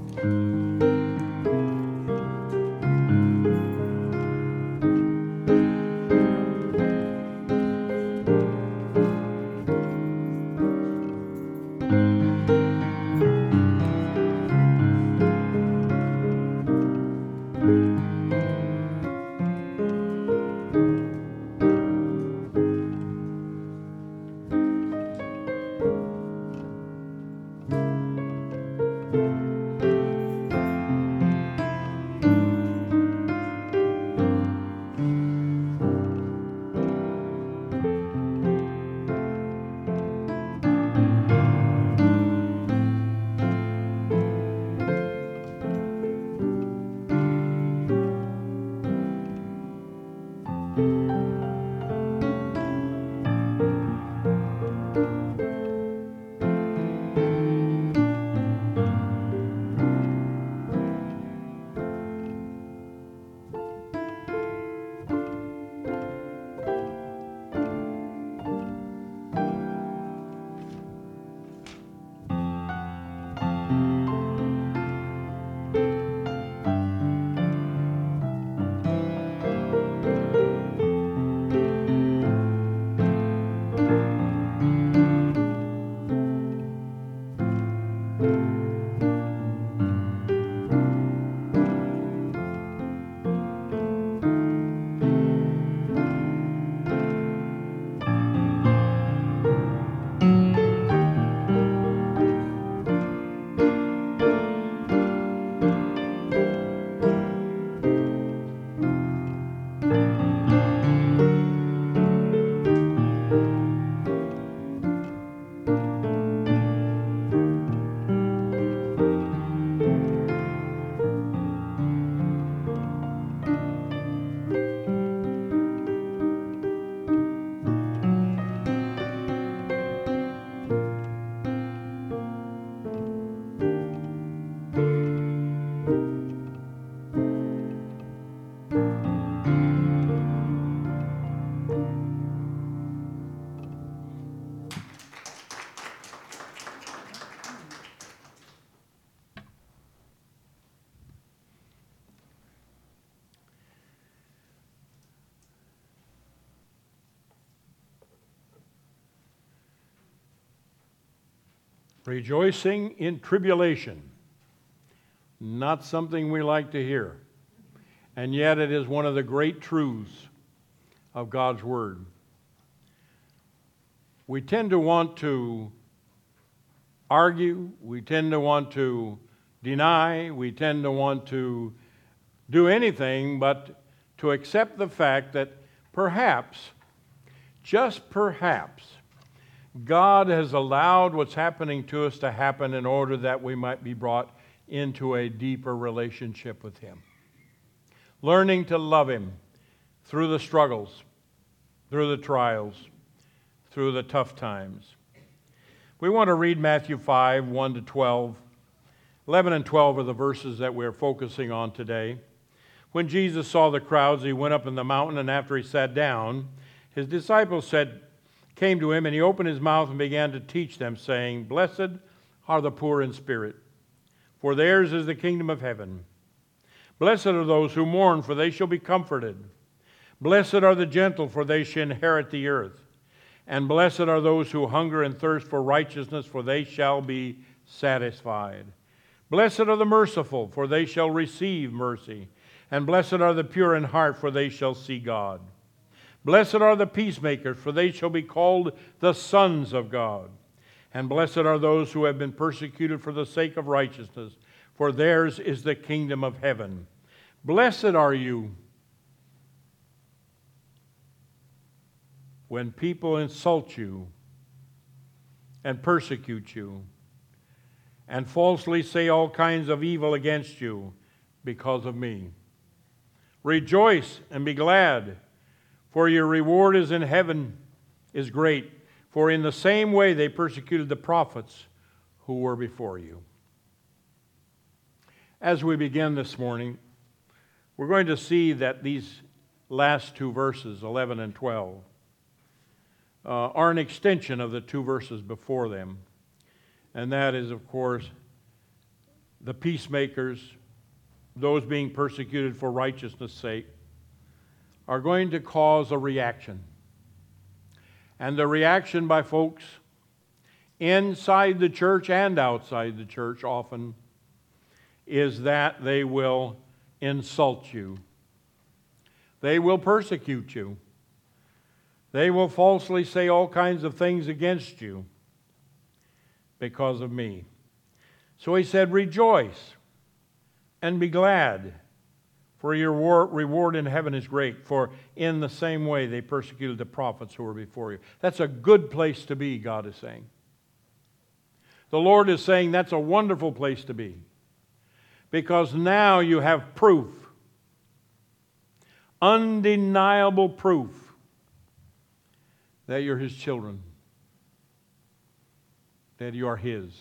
Rejoicing in tribulation. Not something we like to hear. And yet it is one of the great truths of God's Word. We tend to want to argue, we tend to want to deny, we tend to want to do anything but to accept the fact that perhaps, just perhaps, God has allowed what's happening to us to happen in order that we might be brought into a deeper relationship with Him. Learning to love Him through the struggles, through the trials, through the tough times. We want to read Matthew 5, 1 to 12. 11 and 12 are the verses that we're focusing on today. When Jesus saw the crowds, He went up in the mountain, and after He sat down, His disciples came to Him, and He opened His mouth and began to teach them, saying, "Blessed are the poor in spirit, for theirs is the kingdom of heaven. Blessed are those who mourn, for they shall be comforted. Blessed are the gentle, for they shall inherit the earth. And blessed are those who hunger and thirst for righteousness, for they shall be satisfied. Blessed are the merciful, for they shall receive mercy. And blessed are the pure in heart, for they shall see God. Blessed are the peacemakers, for they shall be called the sons of God. And blessed are those who have been persecuted for the sake of righteousness, for theirs is the kingdom of heaven. Blessed are you when people insult you and persecute you and falsely say all kinds of evil against you because of me. Rejoice and be glad, for your reward is in heaven is great. For in the same way they persecuted the prophets who were before you." As we begin this morning, we're going to see that these last two verses, 11 and 12, are an extension of the two verses before them. And that is, of course, the peacemakers, those being persecuted for righteousness' sake, are going to cause a reaction. And the reaction by folks inside the church and outside the church often is that they will insult you. They will persecute you. They will falsely say all kinds of things against you because of me. So he said, rejoice and be glad, for your reward in heaven is great, for in the same way they persecuted the prophets who were before you. That's a good place to be, God is saying. The Lord is saying that's a wonderful place to be, because now you have proof, undeniable proof, that you're His children, that you are His,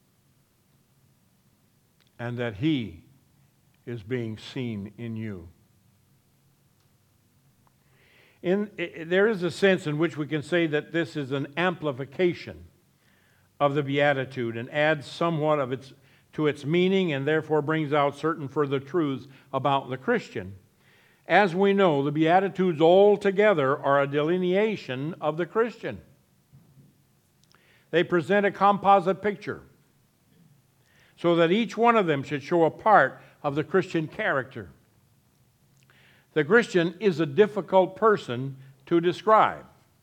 and that He is being seen in you. There is a sense in which we can say that this is an amplification of the Beatitude and adds somewhat of to its meaning, and therefore brings out certain further truths about the Christian. As we know, the Beatitudes altogether are a delineation of the Christian. They present a composite picture, so that each one of them should show a part of the Christian character. The Christian is a difficult person to describe.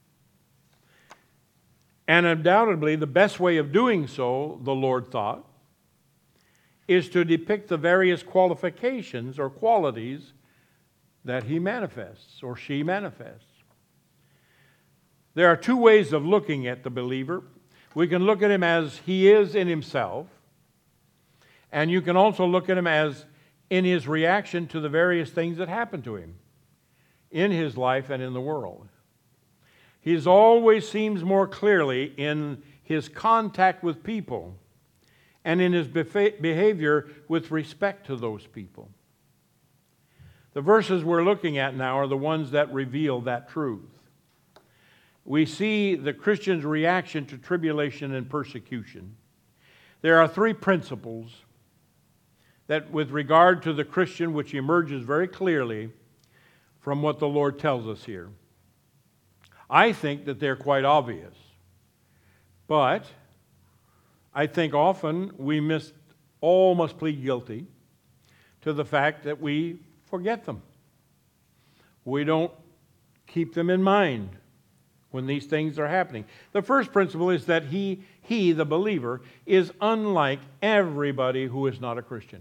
And undoubtedly, the best way of doing so, the Lord thought, is to depict the various qualifications or qualities that He manifests or she manifests. There are two ways of looking at the believer. We can look at him as he is in himself, and you can also look at him as in his reaction to the various things that happen to him in his life and in the world. He always seems more clearly in his contact with people and in his behavior with respect to those people. The verses we're looking at now are the ones that reveal that truth. We see the Christian's reaction to tribulation and persecution. There are three principles that, with regard to the Christian, which emerges very clearly from what the Lord tells us here. I think that they're quite obvious, but I think often we must plead guilty to the fact that we forget them. We don't keep them in mind when these things are happening. The first principle is that he, the believer, is unlike everybody who is not a Christian.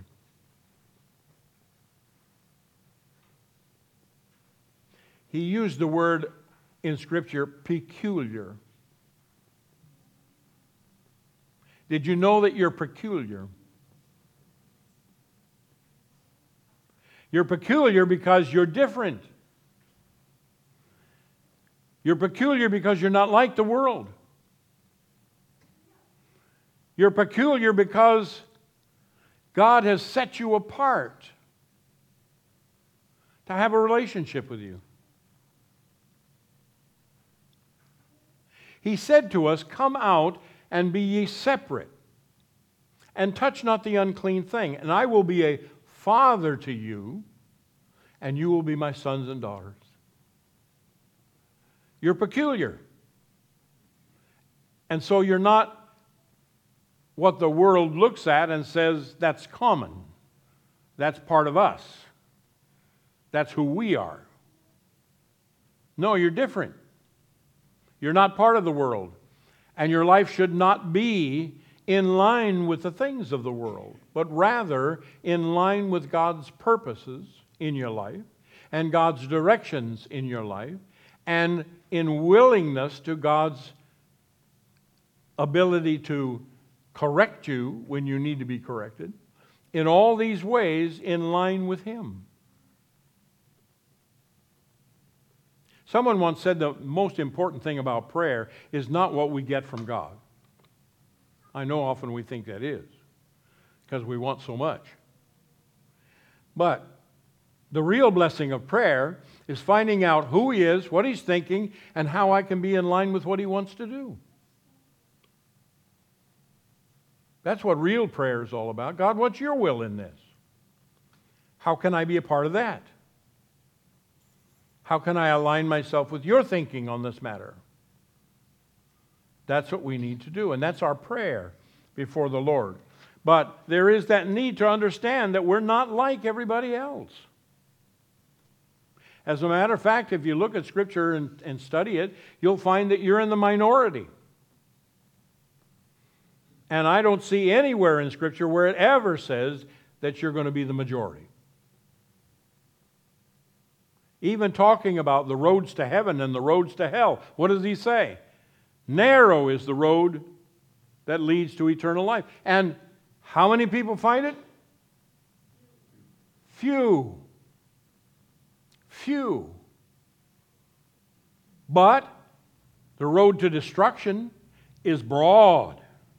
He used the word in Scripture, peculiar. Did you know that you're peculiar? You're peculiar because you're different. You're peculiar because you're not like the world. You're peculiar because God has set you apart to have a relationship with you. He said to us, "Come out and be ye separate, and touch not the unclean thing, and I will be a father to you, and you will be my sons and daughters." You're peculiar. And so you're not what the world looks at and says, that's common. That's part of us. That's who we are. No, you're different. You're not part of the world. And your life should not be in line with the things of the world, but rather in line with God's purposes in your life and God's directions in your life, and in willingness to God's ability to correct you when you need to be corrected, in all these ways in line with Him. Someone once said the most important thing about prayer is not what we get from God. I know often we think that is, because we want so much. But the real blessing of prayer is finding out who He is, what He's thinking, and how I can be in line with what He wants to do. That's what real prayer is all about. God, what's your will in this? How can I be a part of that? How can I align myself with your thinking on this matter? That's what we need to do, and that's our prayer before the Lord. But there is that need to understand that we're not like everybody else. As a matter of fact, if you look at Scripture and study it, you'll find that you're in the minority. And I don't see anywhere in Scripture where it ever says that you're going to be the majority. Even talking about the roads to heaven and the roads to hell, what does he say? Narrow is the road that leads to eternal life. And how many people find it? Few. Few. But the road to destruction is broad.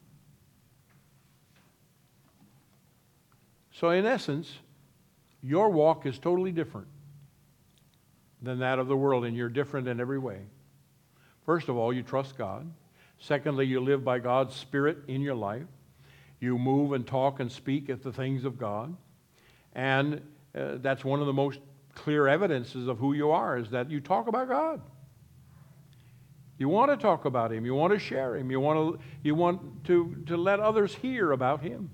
So in essence, your walk is totally different than that of the world, and you're different in every way. First of all, you trust God. Secondly, you live by God's Spirit in your life. You move and talk and speak at the things of God. And that's one of the most clear evidences of who you are, is that you talk about God. You want to talk about Him. You want to share Him. You want to let others hear about Him.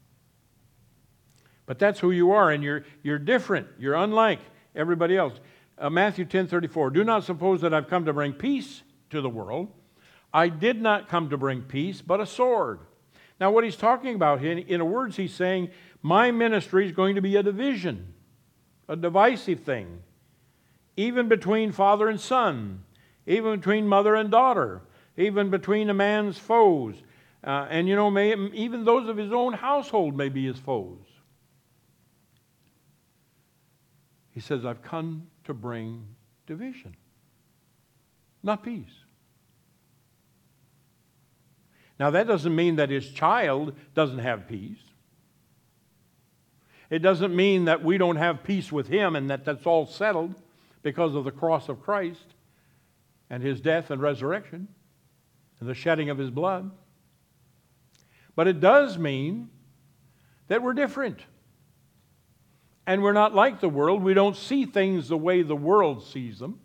But that's who you are, and you're different. You're unlike everybody else. Matthew 10:34, do not suppose that I've come to bring peace to the world. I did not come to bring peace, but a sword. Now what he's talking about, in a words, he's saying, my ministry is going to be a division, a divisive thing, even between father and son, even between mother and daughter, even between a man's foes. And even those of his own household may be his foes. He says, I've come to bring division, not peace. Now, that doesn't mean that his child doesn't have peace. It doesn't mean that we don't have peace with him and that that's all settled because of the cross of Christ and his death and resurrection and the shedding of his blood. But it does mean that we're different. And we're not like the world. We don't see things the way the world sees them.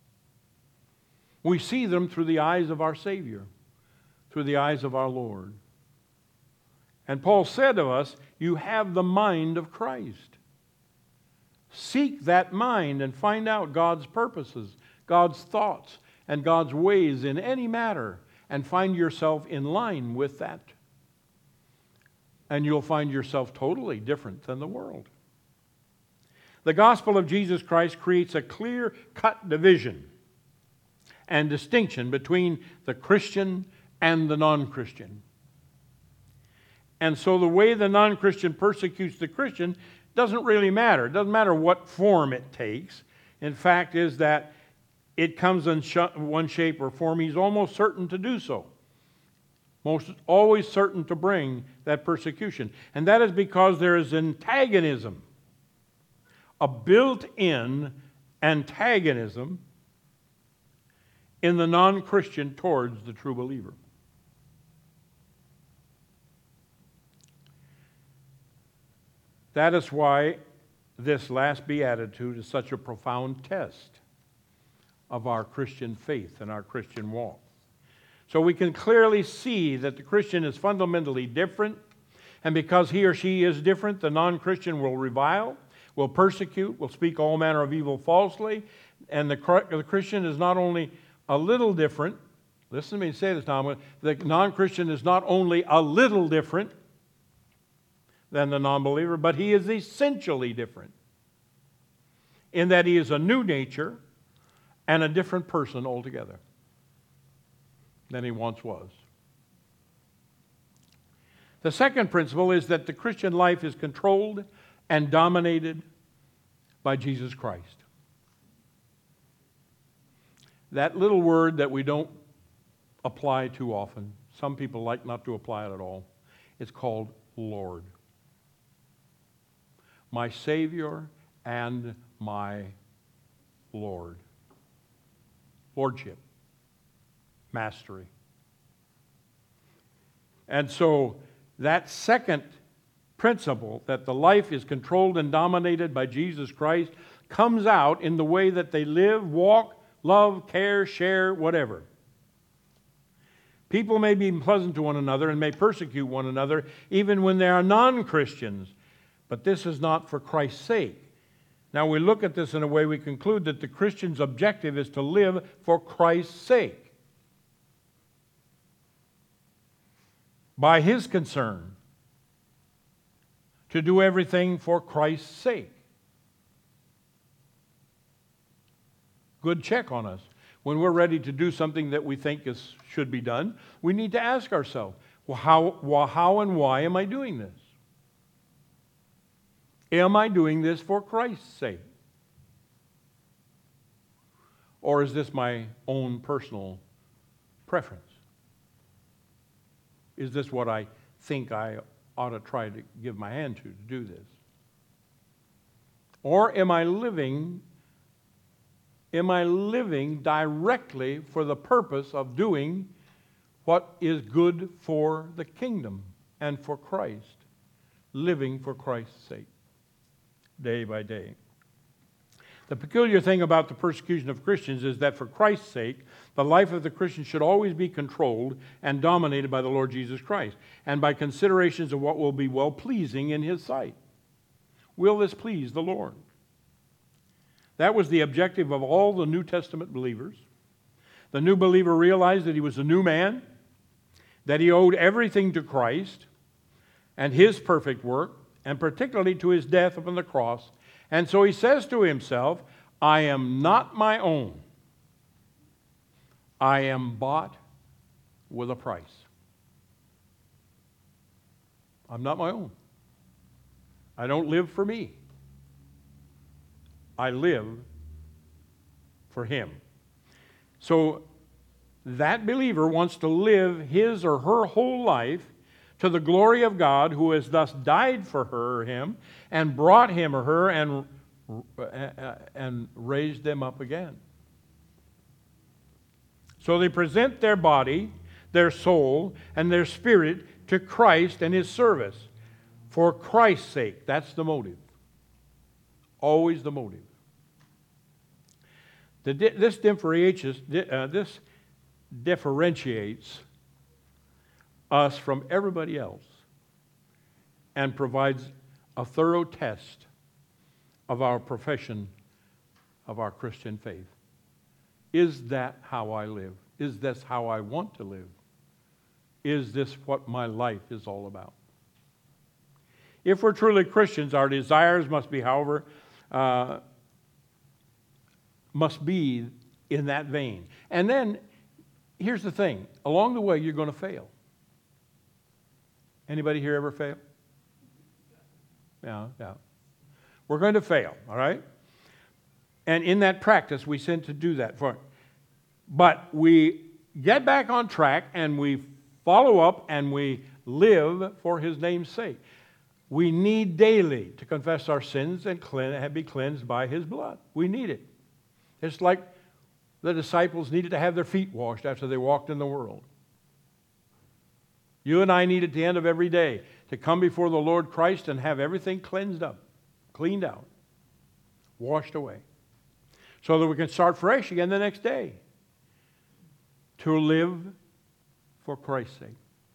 We see them through the eyes of our Savior, through the eyes of our Lord. And Paul said of us, you have the mind of Christ. Seek that mind and find out God's purposes, God's thoughts, and God's ways in any matter, and find yourself in line with that. And you'll find yourself totally different than the world. The gospel of Jesus Christ creates a clear-cut division and distinction between the Christian and the non-Christian. And so the way the non-Christian persecutes the Christian doesn't really matter. It doesn't matter what form it takes. In fact, is that it comes in one shape or form. He's almost certain to do so. Most always certain to bring that persecution. And that is because there is antagonism. A built-in antagonism in the non-Christian towards the true believer. That is why this last beatitude is such a profound test of our Christian faith and our Christian walk. So we can clearly see that the Christian is fundamentally different, and because he or she is different, the non-Christian will revile, will persecute, will speak all manner of evil falsely, and the Christian is not only a little different, listen to me say this now, the non-Christian is not only a little different than the non-believer, but he is essentially different in that he is a new nature and a different person altogether than he once was. The second principle is that the Christian life is controlled and dominated by Jesus Christ. That little word that we don't apply too often, some people like not to apply it at all, it's called Lord. My Savior and my Lord. Lordship. Mastery. And so that second principle, that the life is controlled and dominated by Jesus Christ, comes out in the way that they live, walk, love, care, share, whatever. People may be pleasant to one another and may persecute one another even when they are non-Christians, but this is not for Christ's sake. Now we look at this in a way we conclude that the Christian's objective is to live for Christ's sake. By his concern, to do everything for Christ's sake. Good check on us. When we're ready to do something that we think should be done, we need to ask ourselves, well, how and why am I doing this? Am I doing this for Christ's sake? Or is this my own personal preference? Is this what I think I ought to try to give my hand to do this? Or am I living directly for the purpose of doing what is good for the kingdom and for Christ, living for Christ's sake, day by day? The peculiar thing about the persecution of Christians is that for Christ's sake, the life of the Christian should always be controlled and dominated by the Lord Jesus Christ and by considerations of what will be well-pleasing in His sight. Will this please the Lord? That was the objective of all the New Testament believers. The new believer realized that he was a new man, that he owed everything to Christ and His perfect work, and particularly to His death upon the cross. And so he says to himself, I am not my own. I am bought with a price. I'm not my own. I don't live for me. I live for Him. So that believer wants to live his or her whole life to the glory of God, who has thus died for her or him and brought him or her and raised them up again. So they present their body, their soul, and their spirit to Christ and His service for Christ's sake. That's the motive. Always the motive. This differentiates us from everybody else and provides a thorough test of our profession of our Christian faith. Is that how I live? Is this how I want to live? Is this what my life is all about? If we're truly Christians, our desires must be, however, must be in that vein. And then, here's the thing. Along the way, you're going to fail. Anybody here ever fail? Yeah. We're going to fail, all right? And in that practice, we tend to do that. But we get back on track and we follow up and we live for His name's sake. We need daily to confess our sins and be cleansed by His blood. We need it. It's like the disciples needed to have their feet washed after they walked in the world. You and I need at the end of every day to come before the Lord Christ and have everything cleansed up, cleaned out, washed away, so that we can start fresh again the next day to live for Christ's sake.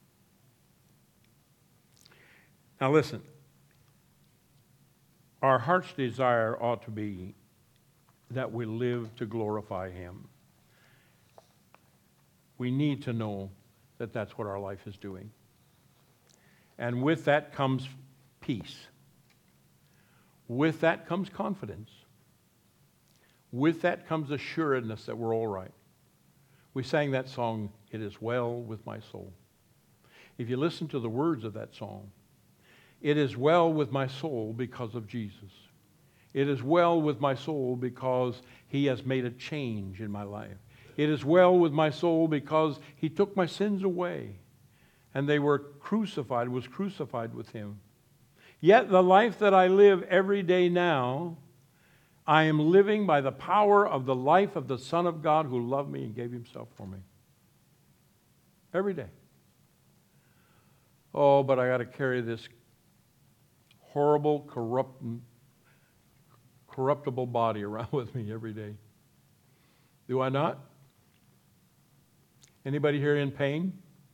Now listen, our heart's desire ought to be that we live to glorify Him. We need to know that that's what our life is doing. And with that comes peace. With that comes confidence. With that comes assuredness that we're all right. We sang that song, It Is Well With My Soul. If you listen to the words of that song, it is well with my soul because of Jesus. It is well with my soul because He has made a change in my life. It is well with my soul because He took my sins away and they were crucified, was crucified with Him. Yet the life that I live every day now, I am living by the power of the life of the Son of God who loved me and gave Himself for me. Every day. Oh, but I got to carry this horrible, corruptible body around with me every day. Do I not? Anybody here in pain?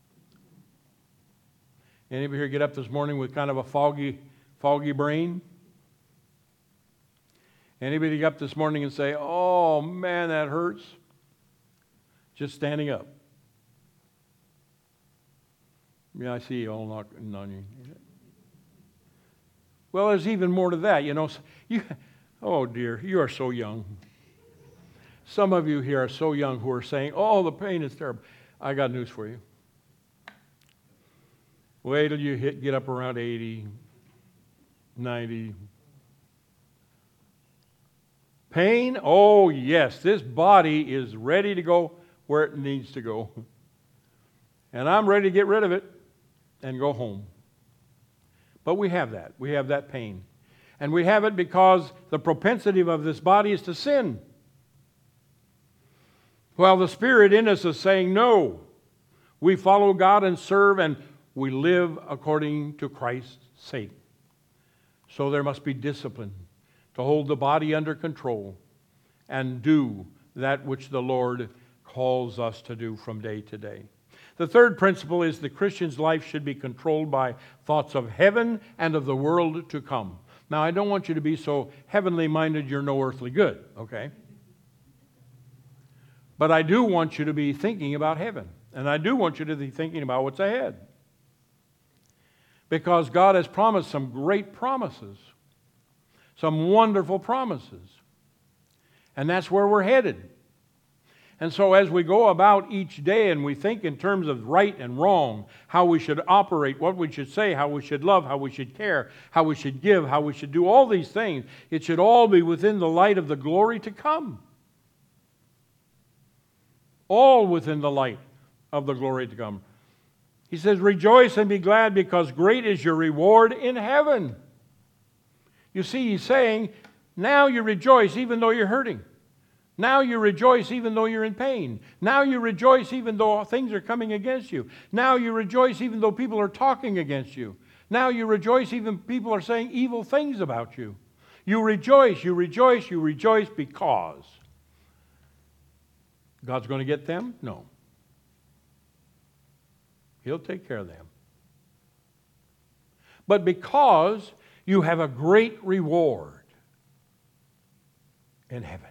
Anybody here get up this morning with kind of a foggy brain? Anybody get up this morning and say, oh man, that hurts? Just standing up. Yeah, I see you all knocking on you. Well, there's even more to that. Oh dear, you are so young. Some of you here are so young who are saying, oh, the pain is terrible. I got news for you. Wait till you get up around 80, 90. Pain? Oh, yes. This body is ready to go where it needs to go. And I'm ready to get rid of it and go home. But we have that. We have that pain. And we have it because the propensity of this body is to sin. While the Spirit in us is saying, no, we follow God and serve and we live according to Christ's sake. So there must be discipline to hold the body under control and do that which the Lord calls us to do from day to day. The third principle is the Christian's life should be controlled by thoughts of heaven and of the world to come. Now, I don't want you to be so heavenly minded you're no earthly good, okay? But I do want you to be thinking about heaven. And I do want you to be thinking about what's ahead. Because God has promised some great promises. Some wonderful promises. And that's where we're headed. And so as we go about each day and we think in terms of right and wrong, how we should operate, what we should say, how we should love, how we should care, how we should give, how we should do all these things, it should all be within the light of the glory to come. All within the light of the glory to come. He says, rejoice and be glad because great is your reward in heaven. You see, he's saying, now you rejoice even though you're hurting. Now you rejoice even though you're in pain. Now you rejoice even though things are coming against you. Now you rejoice even though people are talking against you. Now you rejoice even people are saying evil things about you. You rejoice because God's going to get them? No. He'll take care of them. But because you have a great reward in heaven.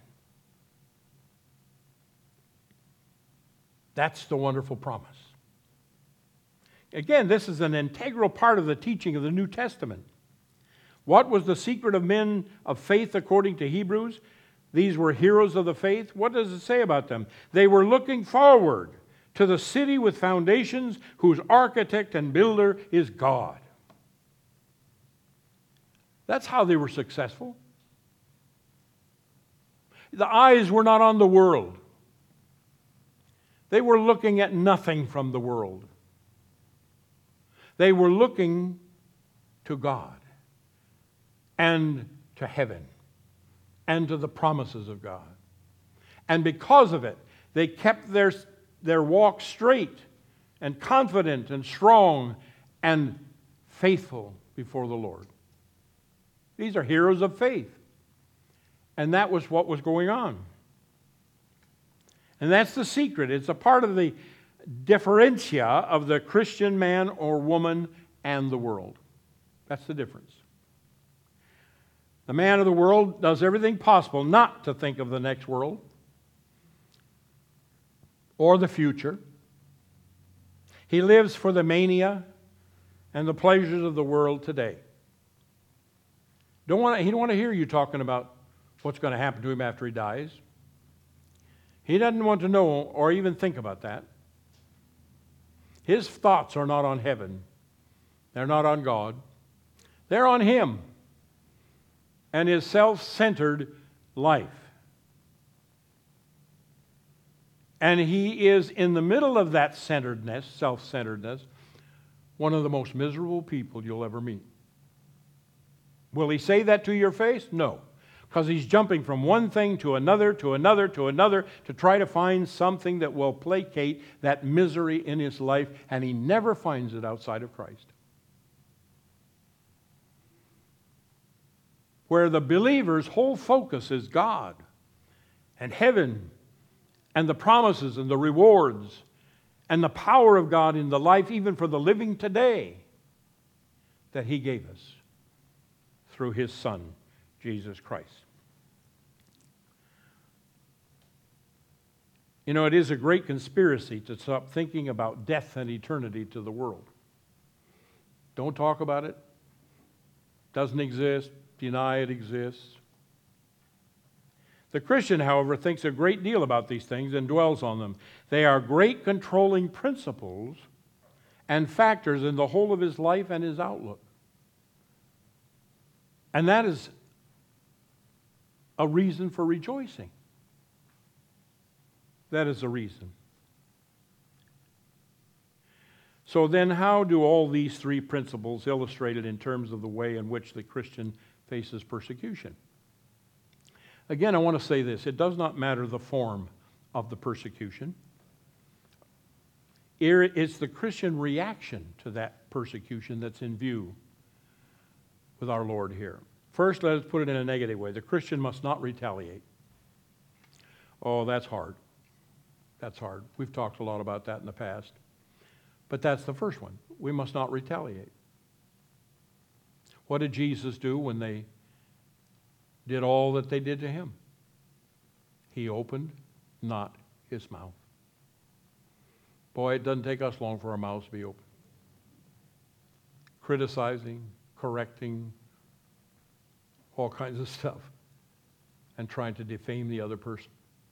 That's the wonderful promise. Again, this is an integral part of the teaching of the New Testament. What was the secret of men of faith according to Hebrews? These were heroes of the faith. What does it say about them? They were looking forward to the city with foundations whose architect and builder is God. That's how they were successful. The eyes were not on the world. They were looking at nothing from the world. They were looking to God and to heaven and to the promises of God. And because of it, they kept their walk straight and confident and strong and faithful before the Lord. These are heroes of faith. And that was what was going on. And that's the secret. It's a part of the differentia of the Christian man or woman and the world. That's the difference. The man of the world does everything possible not to think of the next world or the future. He lives for the mania and the pleasures of the world today. He don't want to hear you talking about what's going to happen to him after he dies. He doesn't want to know or even think about that. His thoughts are not on heaven. They're not on God. They're on him and his self-centered life. And he is in the middle of that centeredness, self-centeredness, one of the most miserable people you'll ever meet. Will he say that to your face? No. Because he's jumping from one thing to another, to another, to another, to try to find something that will placate that misery in his life, and he never finds it outside of Christ. where the believer's whole focus is God and heaven and the promises and the rewards and the power of God in the life, even for the living today, that He gave us through His Son, Jesus Christ. You know, it is a great conspiracy to stop thinking about death and eternity to the world. Don't talk about it. Doesn't exist. Deny it exists. The Christian, however, thinks a great deal about these things and dwells on them. They are great controlling principles and factors in the whole of his life and his outlook. And that is a reason for rejoicing. That is a reason. So then, how do all these three principles illustrate it in terms of the way in which the Christian faces persecution? Again, I want to say this. It does not matter the form of the persecution. It's the Christian reaction to that persecution that's in view with our Lord here. First, let us put it in a negative way. The Christian must not retaliate. Oh, that's hard. That's hard. We've talked a lot about that in the past. But that's the first one. We must not retaliate. What did Jesus do when they did all that they did to Him? He opened not His mouth. Boy, it doesn't take us long for our mouths to be open. Criticizing, correcting, all kinds of stuff, and trying to defame the other person.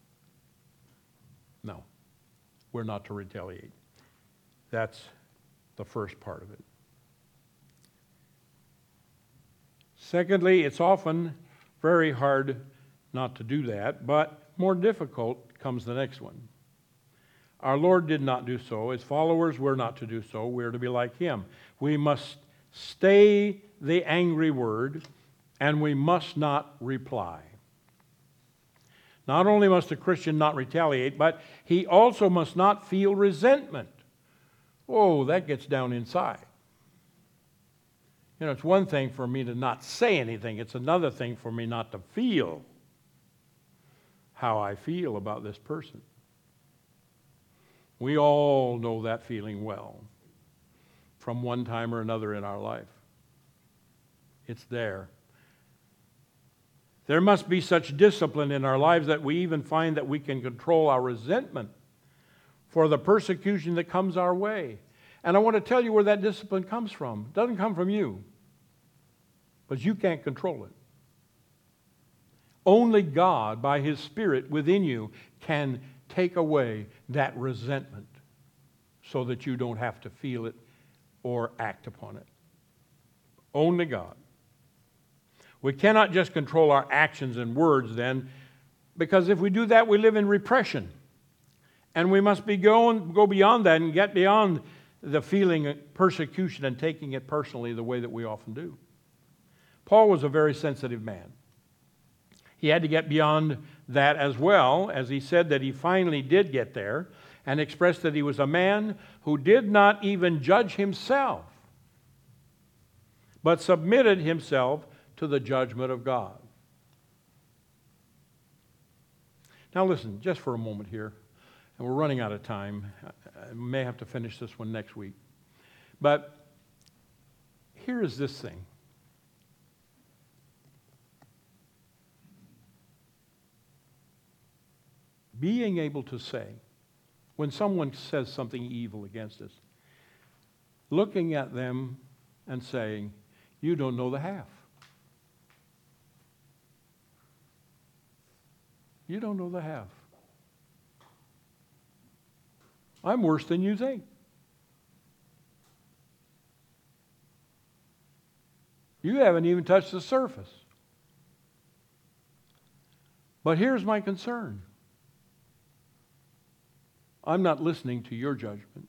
No, we're not to retaliate. That's the first part of it. Secondly, it's often very hard not to do that, but more difficult comes the next one. Our Lord did not do so. His followers were not to do so. We're to be like Him. We must stay the angry word, and we must not reply. Not only must a Christian not retaliate, but he also must not feel resentment. Oh, that gets down inside. You know, it's one thing for me to not say anything. It's another thing for me not to feel how I feel about this person. We all know that feeling well from one time or another in our life. It's there. There must be such discipline in our lives that we even find that we can control our resentment for the persecution that comes our way. And I want to tell you where that discipline comes from. It doesn't come from you, but you can't control it. Only God, by His Spirit within you, can take away that resentment so that you don't have to feel it or act upon it. Only God. We cannot just control our actions and words then, because if we do that, we live in repression. And we must go beyond that and get beyond the feeling of persecution and taking it personally the way that we often do. Paul was a very sensitive man. He had to get beyond that as well, as he said that he finally did get there and expressed that he was a man who did not even judge himself, but submitted himself to the judgment of God. Now listen, just for a moment here, and we're running out of time. I may have to finish this one next week. But here is this thing. Being able to say, when someone says something evil against us, looking at them and saying, you don't know the half. You don't know the half. I'm worse than you think. You haven't even touched the surface. But here's my concern. I'm not listening to your judgment.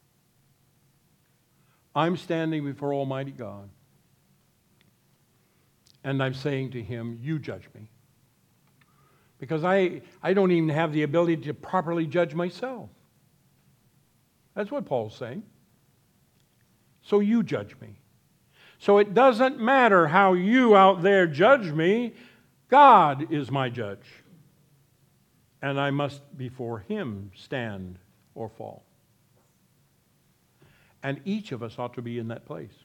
I'm standing before Almighty God. And I'm saying to Him, you judge me. Because I don't even have the ability to properly judge myself. That's what Paul's saying. So you judge me. So it doesn't matter how you out there judge me. God is my judge. And I must before Him stand or fall. And each of us ought to be in that place.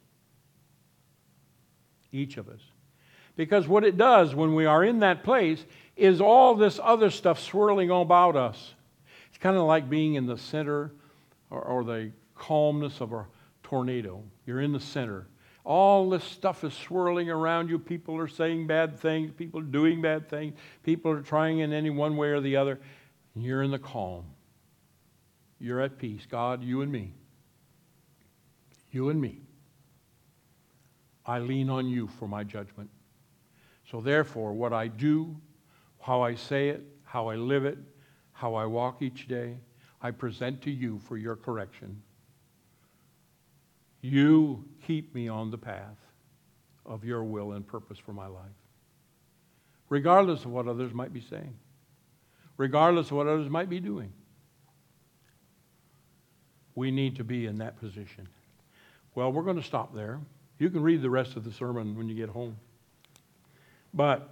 Each of us. Because what it does when we are in that place is all this other stuff swirling about us. It's kind of like being in the center or the calmness of a tornado. You're in the center. All this stuff is swirling around you. People are saying bad things. People are doing bad things. People are trying in any one way or the other. And you're in the calm. You're at peace. God, you and me. You and me. I lean on you for my judgment. So therefore, what I do, how I say it, how I live it, how I walk each day, I present to you for your correction. You keep me on the path of your will and purpose for my life. Regardless of what others might be saying. Regardless of what others might be doing. We need to be in that position. Well, we're going to stop there. You can read the rest of the sermon when you get home. But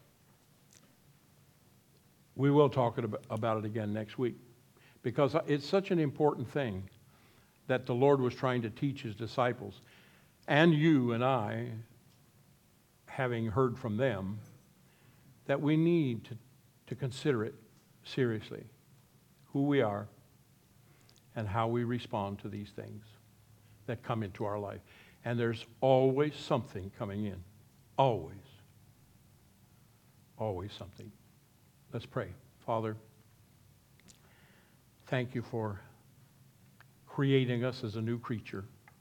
we will talk about it again next week. Because it's such an important thing that the Lord was trying to teach His disciples. And you and I, having heard from them, that we need to consider it seriously. Who we are and how we respond to these things that come into our life. And there's always something coming in. Always. Always something. Let's pray. Father, thank you for creating us as a new creature.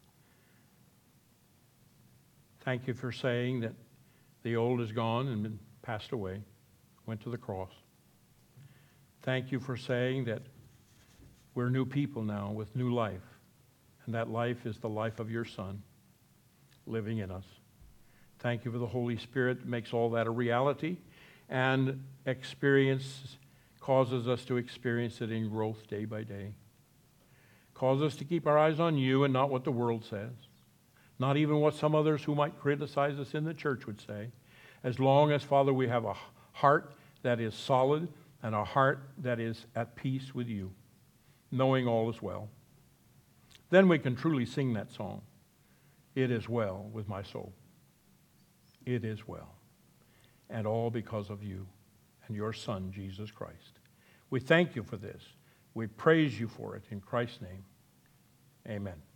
Thank you for saying that the old is gone and been passed away, went to the cross. Thank you for saying that we're new people now with new life, and that life is the life of your Son living in us. Thank you for the Holy Spirit that makes all that a reality and causes us to experience it in growth day by day. Cause us to keep our eyes on you and not what the world says. Not even what some others who might criticize us in the church would say. As long as, Father, we have a heart that is solid and a heart that is at peace with you, knowing all is well. Then we can truly sing that song. It is well with my soul. It is well. And all because of you and your Son, Jesus Christ. We thank you for this. We praise you for it in Christ's name. Amen.